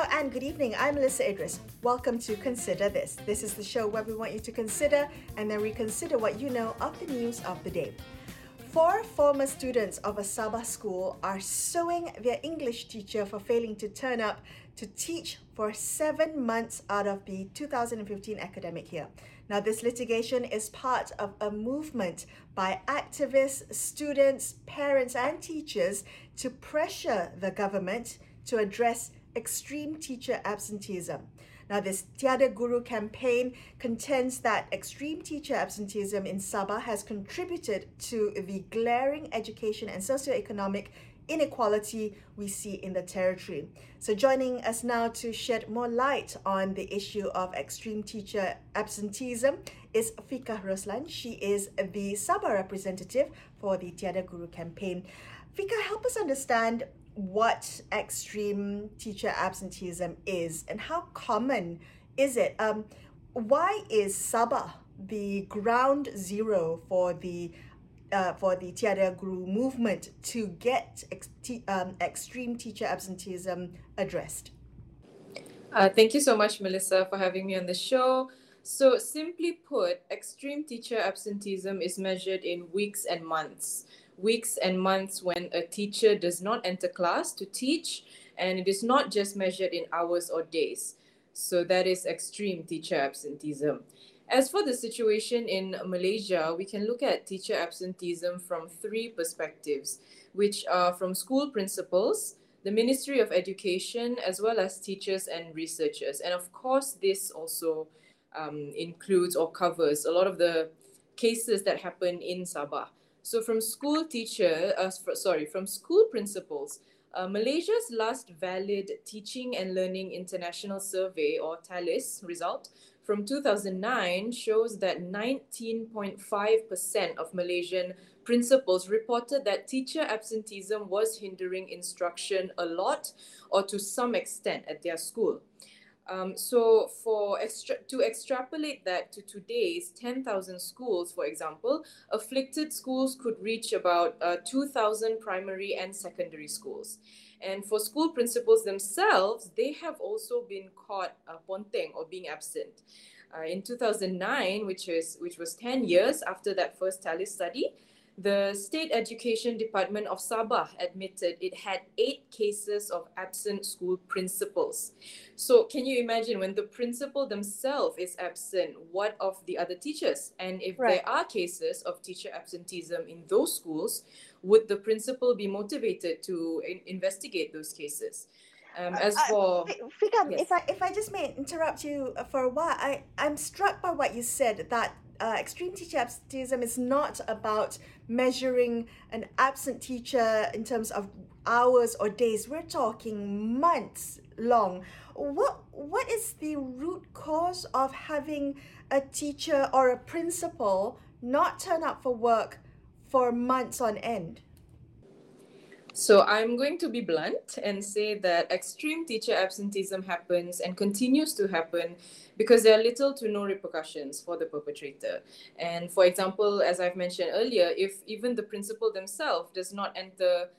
and good evening. I'm Melissa Idris. Welcome to Consider This. This is the show where we want you to consider and then reconsider what you know of the news of the day. 4 former students of a Sabah school are suing their English teacher for failing to turn up to teach for 7 months out of the 2015 academic year. Now, this litigation is part of a movement by activists, students, parents, and teachers to pressure the government to address extreme teacher absenteeism. Now, this Tiada Guru campaign contends that extreme teacher absenteeism in Sabah has contributed to the glaring education and socioeconomic inequality we see in the territory. So joining us now to shed more light on the issue of extreme teacher absenteeism is Fikah Roslan. She is the Sabah representative for the Tiada Guru campaign. Fikah, help us understand what extreme teacher absenteeism is and how common is it? Why is Sabah the ground zero for the Tiada Guru movement to get extreme teacher absenteeism addressed? Thank you so much, Melissa, for having me on the show. So simply put, extreme teacher absenteeism is measured in weeks and months. Weeks and months when a teacher does not enter class to teach, and it is not just measured in hours or days. So that is extreme teacher absenteeism. As for the situation in Malaysia, we can look at teacher absenteeism from 3 perspectives, which are from school principals, the Ministry of Education, as well as teachers and researchers. And of course, this also includes or covers a lot of the cases that happen in Sabah. So from school principals, Malaysia's last valid Teaching and Learning International Survey, or TALIS, result from 2009 shows that 19.5% of Malaysian principals reported that teacher absenteeism was hindering instruction a lot or to some extent at their school. So to extrapolate that to today's 10,000 schools, for example, afflicted schools could reach about 2,000 primary and secondary schools. And for school principals themselves, they have also been caught ponteng or being absent. In 2009, which was 10 years after that first TALIS study, the State Education Department of Sabah admitted it had 8 cases of absent school principals. So can you imagine, when the principal themselves is absent, what of the other teachers? And if there are cases of teacher absenteeism in those schools, would the principal be motivated to investigate those cases? Fikah, yes. if I just may interrupt you for a while, I'm struck by what you said, that extreme teacher absenteeism is not about measuring an absent teacher in terms of hours or days. We're talking months long. What is the root cause of having a teacher or a principal not turn up for work for months on end? So I'm going to be blunt and say that extreme teacher absenteeism happens and continues to happen because there are little to no repercussions for the perpetrator. And for example, as I've mentioned earlier, if even the principal themselves does not even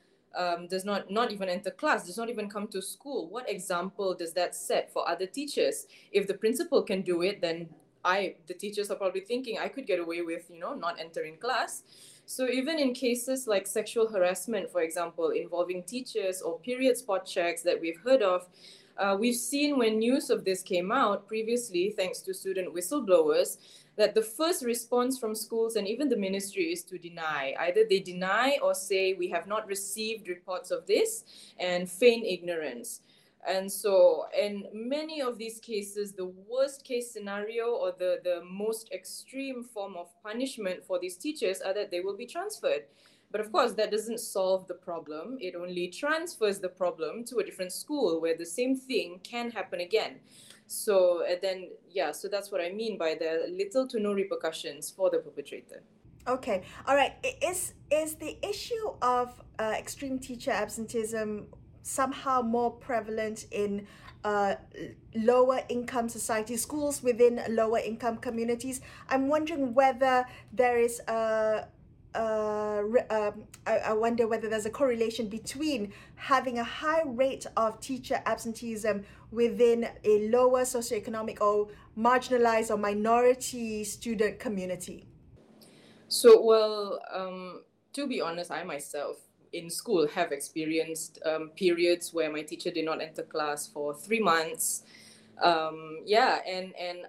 enter class, does not even come to school, what example does that set for other teachers? If the principal can do it, then the teachers are probably thinking I could get away with, not entering class. So even in cases like sexual harassment, for example, involving teachers, or period spot checks that we've heard of, we've seen when news of this came out previously, thanks to student whistleblowers, that the first response from schools and even the ministry is to deny. Either they deny or say we have not received reports of this and feign ignorance. And so in many of these cases, the worst case scenario or the most extreme form of punishment for these teachers are that they will be transferred. But of course, that doesn't solve the problem. It only transfers the problem to a different school where the same thing can happen again. So so that's what I mean by the little to no repercussions for the perpetrator. Okay, all right. Is the issue of extreme teacher absenteeism somehow more prevalent in lower income societies, schools within lower income communities? I'm wondering whether there is a I wonder whether there's a correlation between having a high rate of teacher absenteeism within a lower socioeconomic or marginalized or minority student community. So, well, to be honest, I myself in school have experienced periods where my teacher did not enter class for 3 months. Yeah, and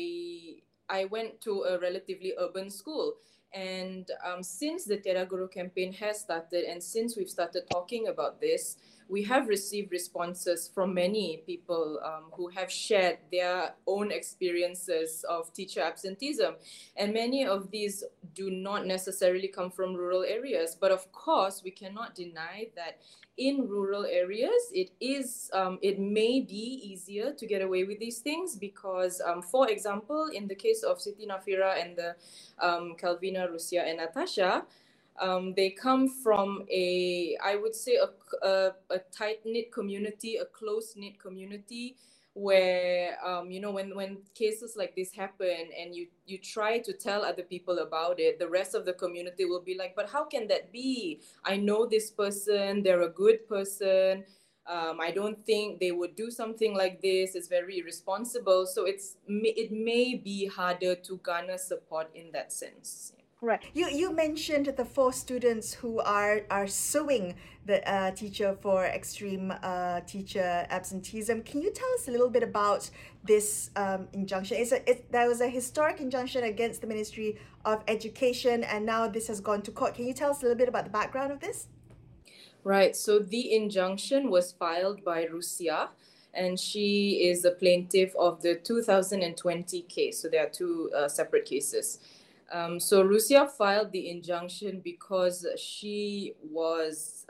I went to a relatively urban school. And since the Tiada Guru campaign has started, and since we've started talking about this, we have received responses from many people who have shared their own experiences of teacher absenteeism. And many of these do not necessarily come from rural areas. But of course, we cannot deny that in rural areas, it may be easier to get away with these things because, for example, in the case of Siti Nafira and the Calvina, Rusia, and Natasha, they come from I would say, a tight-knit community, a close-knit community where, when cases like this happen and you try to tell other people about it, the rest of the community will be like, but how can that be? I know this person, they're a good person. I don't think they would do something like this. It's very irresponsible. So it may be harder to garner support in that sense. Right. You mentioned the 4 students who are suing the teacher for extreme teacher absenteeism. Can you tell us a little bit about this injunction? There was a historic injunction against the Ministry of Education, and now this has gone to court. Can you tell us a little bit about the background of this? Right. So the injunction was filed by Rusia, and she is a plaintiff of the 2020 case. So there are two separate cases. So Rusia filed the injunction because she was,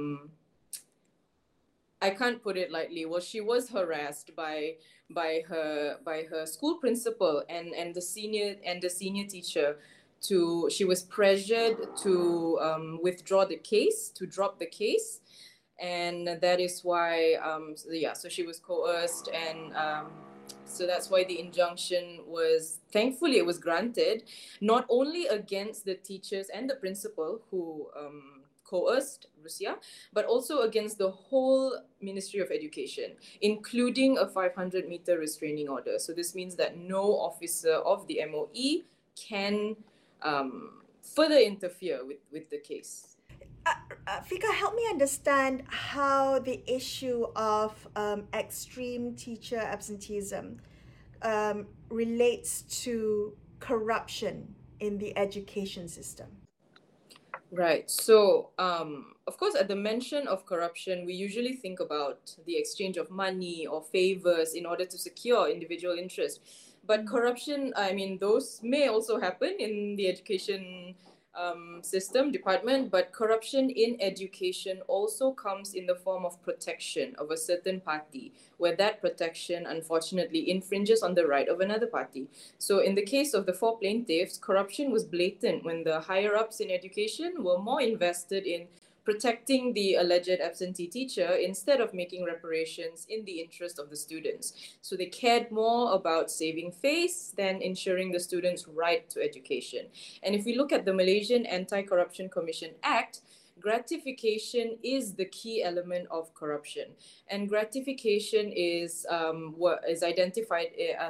I can't put it lightly. Well, she was harassed by her school principal and the senior teacher. She was pressured to withdraw the case, to drop the case, and that is why so she was coerced, and so that's why the injunction was, thankfully, it was granted, not only against the teachers and the principal who coerced Rusia, but also against the whole Ministry of Education, including a 500-meter restraining order. So this means that no officer of the MOE can further interfere with the case. Fika, help me understand how the issue of extreme teacher absenteeism relates to corruption in the education system. Right. So, of course, at the mention of corruption, we usually think about the exchange of money or favors in order to secure individual interest. But corruption, I mean, those may also happen in the education system department, but corruption in education also comes in the form of protection of a certain party, where that protection unfortunately infringes on the right of another party. So in the case of the 4 plaintiffs, corruption was blatant when the higher ups in education were more invested in protecting the alleged absentee teacher instead of making reparations in the interest of the students. So they cared more about saving face than ensuring the students' right to education. And if we look at the Malaysian Anti-Corruption Commission Act, gratification is the key element of corruption, and gratification is identified.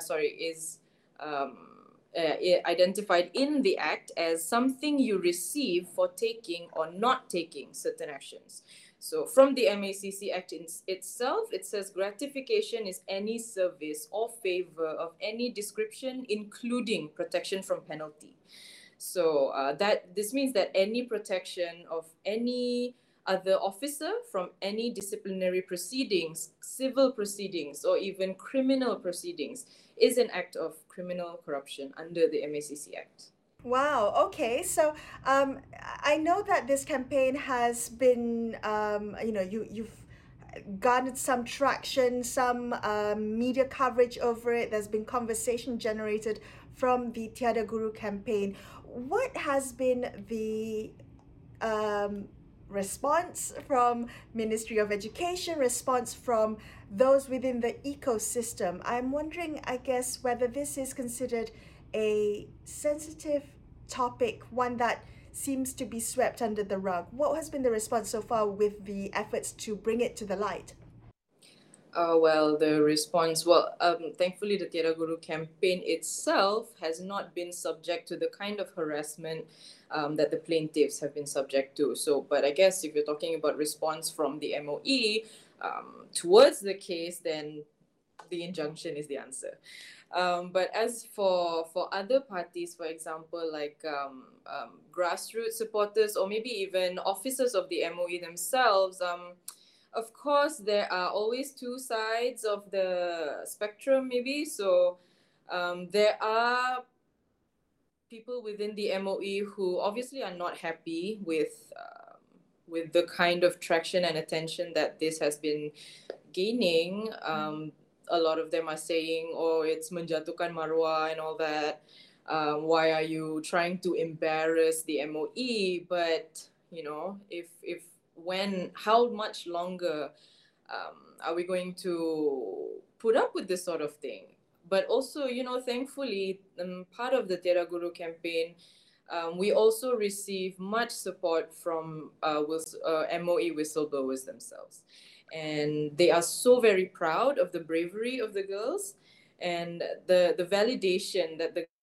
Identified in the act as something you receive for taking or not taking certain actions. So from the MACC Act itself, it says gratification is any service or favor of any description, including protection from penalty. So this means that any protection of any other officer from any disciplinary proceedings, civil proceedings, or even criminal proceedings is an act of criminal corruption under the MACC Act. Wow. Okay. So I know that this campaign has been, you've garnered some traction, some media coverage over it. There's been conversation generated from the Tiada Guru campaign. What has been the response from Ministry of Education, response from those within the ecosystem? I'm wondering, I guess, whether this is considered a sensitive topic, one that seems to be swept under the rug. What has been the response so far with the efforts to bring it to the light? Well, the response, thankfully, the Tiada Guru campaign itself has not been subject to the kind of harassment that the plaintiffs have been subject to. So, but I guess if you're talking about response from the MOE towards the case, then the injunction is the answer. But as for other parties, for example, like grassroots supporters or maybe even officers of the MOE themselves, of course, there are always two sides of the spectrum, maybe. So there are people within the MOE who obviously are not happy with the kind of traction and attention that this has been gaining. A lot of them are saying, "Oh, it's menjatuhkan marwah and all that. Why are you trying to embarrass the MOE?" But how much longer are we going to put up with this sort of thing? But also, thankfully, part of the Tiada Guru campaign, we also receive much support from MOE whistleblowers themselves. And they are so very proud of the bravery of the girls and the validation that the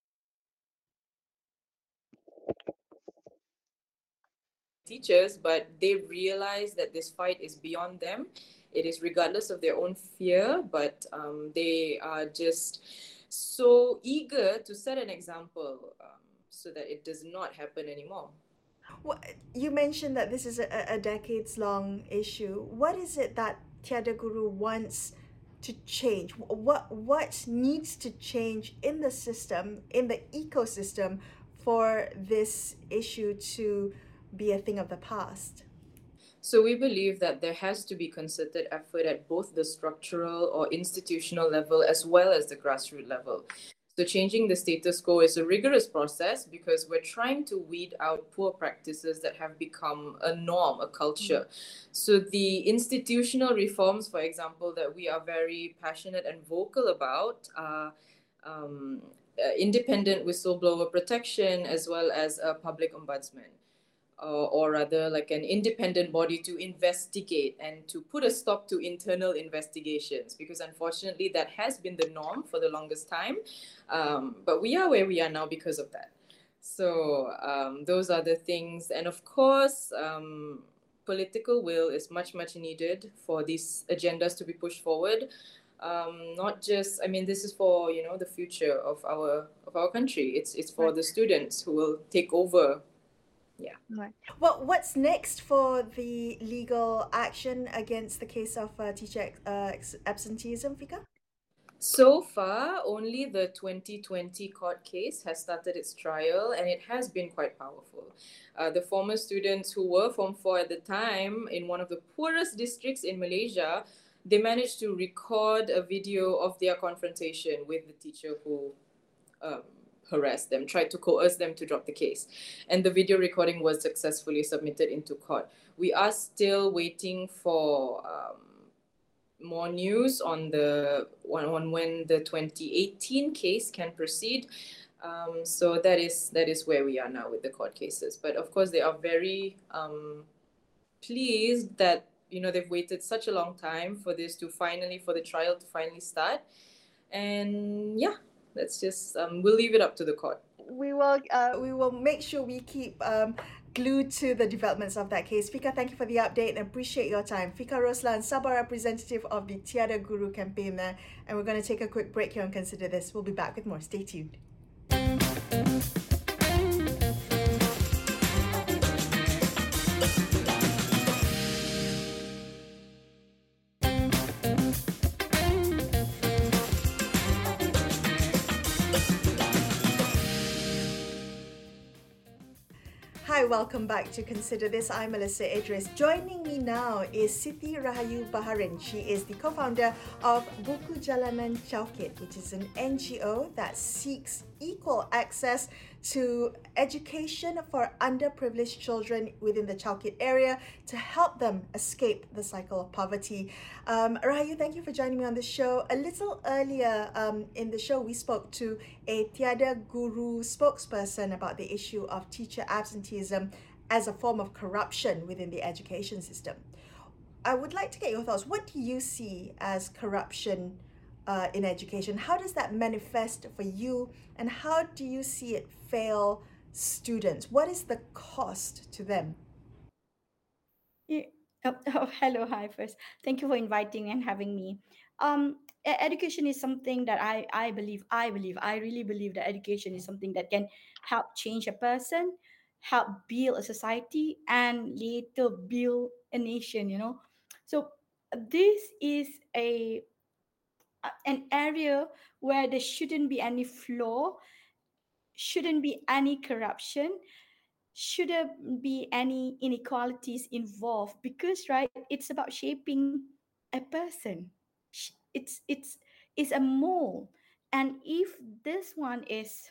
teachers, but they realize that this fight is beyond them. It is regardless of their own fear, but they are just so eager to set an example so that it does not happen anymore. Well, you mentioned that this is a decades-long issue. What is it that Tiada Guru wants to change? What needs to change in the system, in the ecosystem, for this issue to be a thing of the past? So we believe that there has to be concerted effort at both the structural or institutional level as well as the grassroots level. So changing the status quo is a rigorous process because we're trying to weed out poor practices that have become a norm, a culture. So the institutional reforms, for example, that we are very passionate and vocal about are independent whistleblower protection as well as a public ombudsman. Or rather like an independent body to investigate and to put a stop to internal investigations, because unfortunately that has been the norm for the longest time. But we are where we are now because of that. So those are the things. And of course, political will is much, much needed for these agendas to be pushed forward. Not just, this is for, the future of our country. It's for the students who will take over. Yeah. Right. Well, what's next for the legal action against the case of teacher absenteeism, Fika? So far, only the 2020 court case has started its trial, and it has been quite powerful. The former students who were Form 4 at the time in one of the poorest districts in Malaysia, they managed to record a video of their confrontation with the teacher who harassed them, tried to coerce them to drop the case. And the video recording was successfully submitted into court. We are still waiting for more news on when the 2018 case can proceed. So that is where we are now with the court cases. But of course, they are very pleased that they've waited such a long time for the trial to finally start. And yeah, let's just we'll leave it up to the court. We will make sure we keep glued to the developments of that case. Fika, thank you for the update and appreciate your time. Fika Roslan, Sabah representative of the Tiada Guru campaign there. And we're going to take a quick break here and consider this. We'll be back with more. Stay tuned. Hi, welcome back to Consider This. I'm Melissa Idris. Joining me now is Siti Rahayu Baharin. She is the co-founder of Buku Jalanan Chowkit, which is an NGO that seeks equal access to education for underprivileged children within the Chalkit area to help them escape the cycle of poverty. Rahayu, thank you for joining me on the show. A little earlier in the show, we spoke to a Tiada Guru spokesperson about the issue of teacher absenteeism as a form of corruption within the education system. I would like to get your thoughts. What do you see as corruption in education? How does that manifest for you, and how do you see it fail students? What is the cost to them? Yeah. Hello, hi first. Thank you for inviting and having me. Education is something that I really believe that education is something that can help change a person, help build a society, and later build a nation. So this is an area where there shouldn't be any flaw, shouldn't be any corruption, shouldn't be any inequalities involved, because right, it's about shaping a person. It's a mold. And if this one is,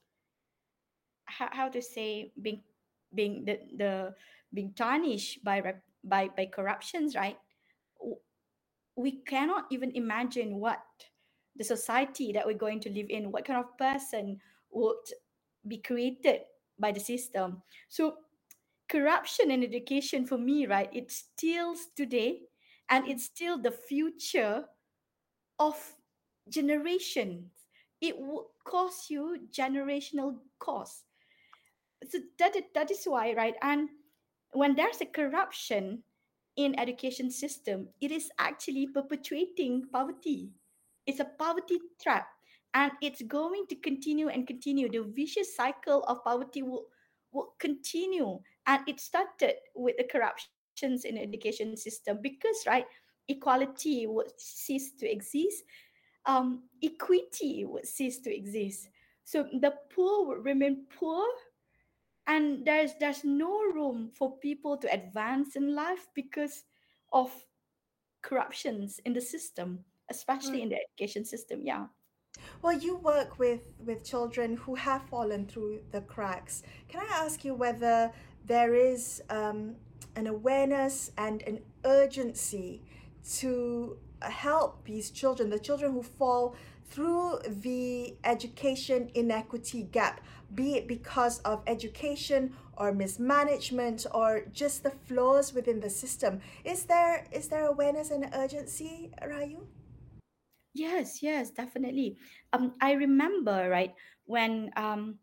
how to say, being the being tarnished by by corruptions, right, w- we cannot even imagine what the society that we're going to live in, what kind of person would be created by the system. So corruption in education, for me, right, it steals today, and it's still the future of generations. It would cost you generational cost. So that is why, right? And when there's a corruption in education system, it is actually perpetuating poverty. It's a poverty trap, and it's going to continue and continue. The vicious cycle of poverty will continue, and it started with the corruptions in the education system, because right, equality would cease to exist, equity would cease to exist. So the poor would remain poor, and there's no room for people to advance in life because of corruptions in the system, especially in the education system. Yeah. Well, you work with children who have fallen through the cracks. Can I ask you whether there is an awareness and an urgency to help these children, the children who fall through the education inequity gap, be it because of education or mismanagement or just the flaws within the system? Is there awareness and urgency, Rayu? Yes, yes, definitely. I remember, right, when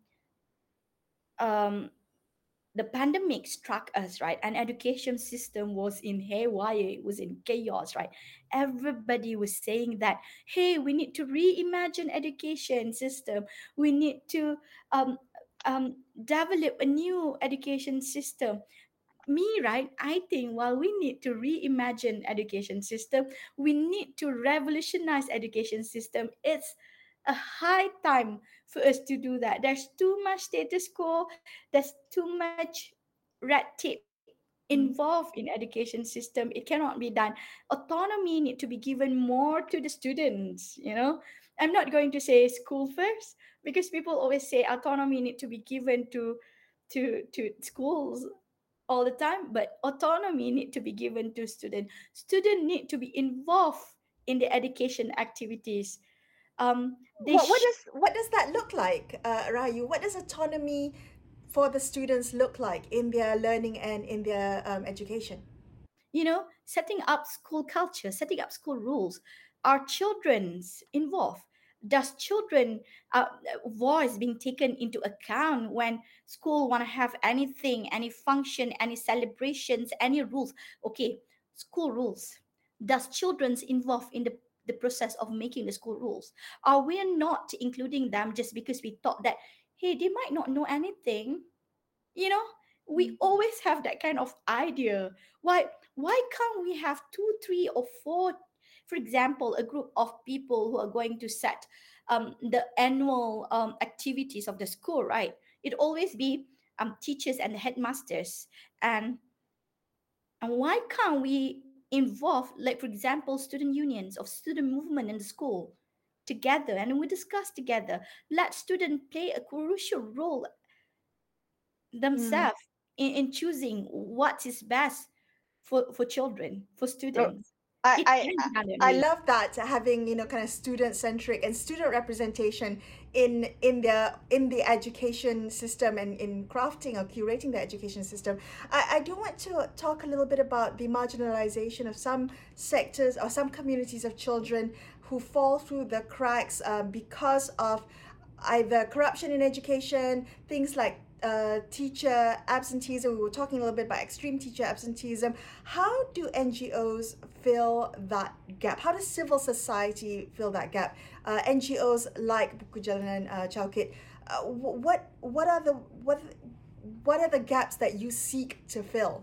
um the pandemic struck us, right, and education system was in haywire, it was in chaos, right. Everybody was saying that, hey, we need to reimagine education system, we need to um, develop a new education system. Me, right, I think while we need to reimagine education system, we need to revolutionize education system. It's a high time for us to do that. There's too much status quo, there's too much red tape involved in education system. It cannot be done. Autonomy need to be given more to the students. I'm not going to say school first, because people always say autonomy need to be given to schools all the time, but autonomy need to be given to student need to be involved in the education activities. They What does that look like, Rayu? What does autonomy for the students look like in their learning and in their education? setting up school culture, setting up school rules. Are children's involved? Does children voice being taken into account when school want to have anything, any function, any celebrations, any rules? Okay, school rules. Does children's involved in the process of making the school rules? Are we not including them just because we thought that, hey, they might not know anything? you know we always have that kind of idea. Why can't we have two, three, or four, for example, a group of people who are going to set the annual activities of the school, right? It always be teachers and the headmasters. And and why can't we involve, like, for example, student unions or student movement in the school together and we discuss together. Let students play a crucial role Mm. themselves in choosing what is best for children, for Oh, students. I, It I can be done that I way. love that, having, kind of student centric and student representation in the education system, and in crafting or curating the education system. I do want to talk a little bit about the marginalization of some sectors or some communities of children who fall through the cracks, because of either corruption in education, things like teacher absenteeism. We were talking a little bit about extreme teacher absenteeism. How do NGOs fill that gap? How does civil society fill that gap? NGOs like Buku Jalanan Chowkit. What are the gaps that you seek to fill?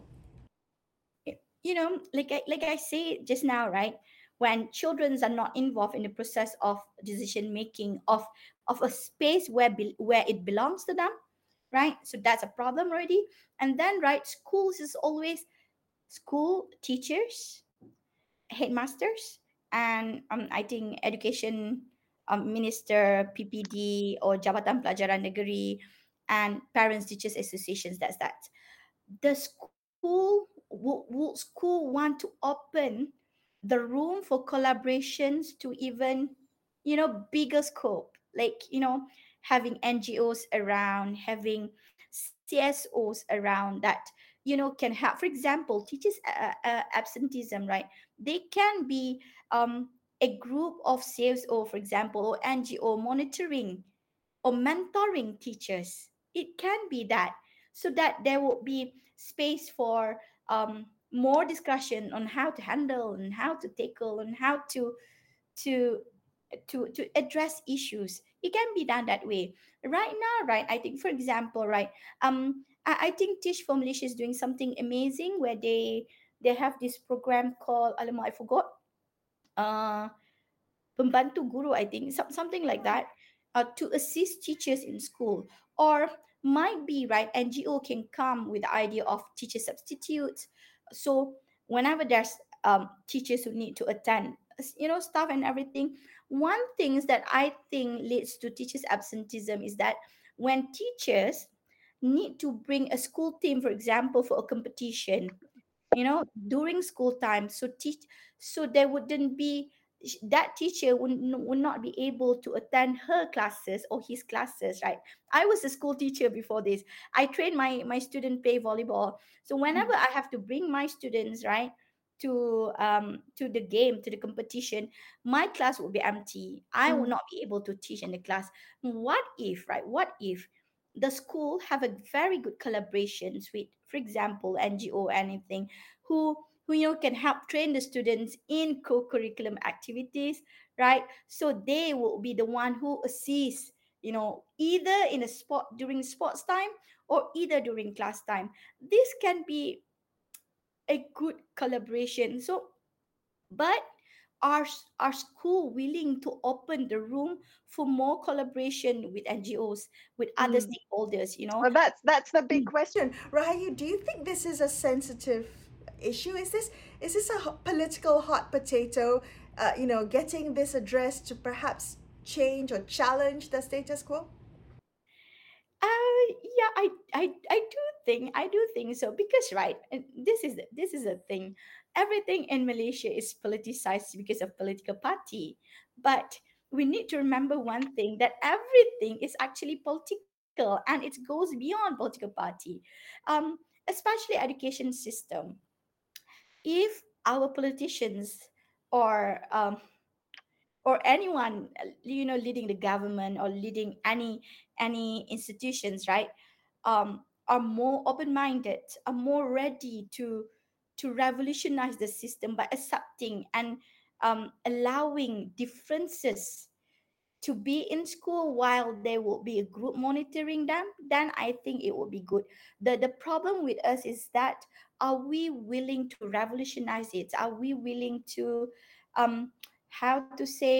Like I say just now, right? When children are not involved in the process of decision making of a space where it belongs to them, right? So that's a problem already. And then, right, schools is always school teachers, headmasters, and I think education minister, PPD, or Jabatan Pelajaran Negeri, and parents teachers associations. That's that. The school would school want to open the room for collaborations to even bigger scope, like having NGOs around, having CSOs around that can help. For example, teachers absenteeism, right? They can be a group of CSO, for example, or NGO monitoring or mentoring teachers. It can be that, so that there will be space for more discussion on how to handle and how to tackle and how to to address issues. It can be done that way. Right now, right, I think, for example, right, I think Teach for Malaysia is doing something amazing where they have this program called, alamak, I forgot, uh pembantu guru, I think, something like that, to assist teachers in school. Or might be, right, NGO can come with the idea of teacher substitutes. So whenever there's teachers who need to attend, stuff and everything. One things that I think leads to teachers absenteeism is that when teachers need to bring a school team, for example, for a competition, during school time, so there wouldn't be, that teacher would not be able to attend her classes or his classes, right? I was a school teacher before this. I trained my student play volleyball. So whenever I have to bring my students, right, to the game, to the competition, my class will be empty. I will Mm. not be able to teach in the class. What if, right, what if the school have a very good collaborations with, for example, NGO or anything, who can help train the students in co-curriculum activities, right? So they will be the one who assists, either in a sport during sports time or either during class time. This can be a good collaboration. So, but are school willing to open the room for more collaboration with NGOs, with other Mm. stakeholders? Well, that's the big Mm. question. Rahayu, do you think this is a sensitive issue? Is this a political hot potato? Getting this addressed to perhaps change or challenge the status quo? Yeah, I do think so, because, right, and this is a thing. Everything in Malaysia is politicized because of political party, but we need to remember one thing, that everything is actually political and it goes beyond political party. um Especially education system. If our politicians or anyone leading the government or leading any institutions, right, are more open-minded, are more ready to revolutionize the system by accepting and allowing differences to be in school while there will be a group monitoring them, then I think it will be good. The problem with us is that, are we willing to revolutionize it? Are we willing to um how to say,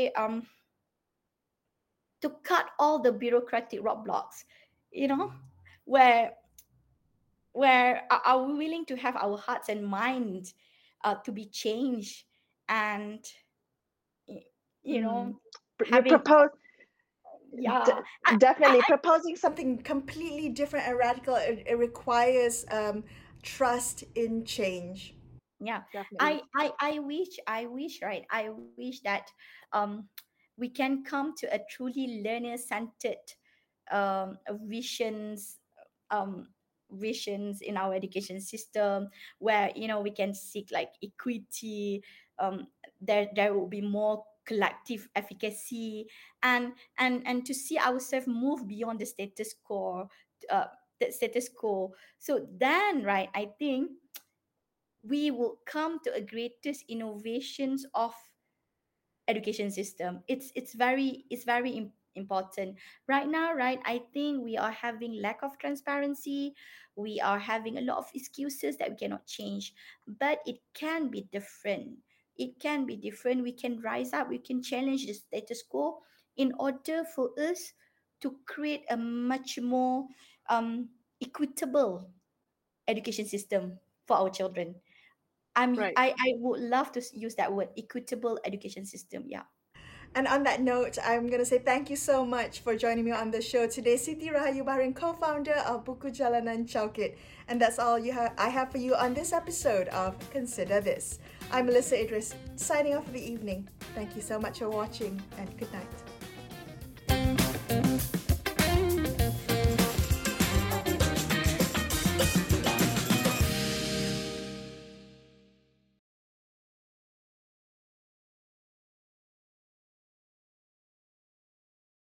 to cut all the bureaucratic roadblocks, you know where are we willing to have our hearts and minds to be changed, and y- you Mm. know You having propose, yeah definitely proposing something completely different and radical. It requires trust in change. yeah Definitely. I wish, right, I wish that um we can come to a truly learner centered um visions um visions in our education system, where we can seek like equity. There will be more collective efficacy, and to see ourselves move beyond uh the status quo. So then, right, I think we will come to a greatest innovations of education system. It's very important right now, right? I think we are having lack of transparency. We are having a lot of excuses that we cannot change, but it can be different. It can be different. We can rise up, we can challenge the status quo in order for us to create a much more equitable education system for our children. Right. I would love to use that word, equitable education system. Yeah. And on that note, I'm going to say thank you so much for joining me on the show today. Siti Rahayu Barin, co-founder of Buku Jalanan Chaukit. And that's all I have for you on this episode of Consider This. I'm Melissa Idris, signing off for the evening. Thank you so much for watching, and good night.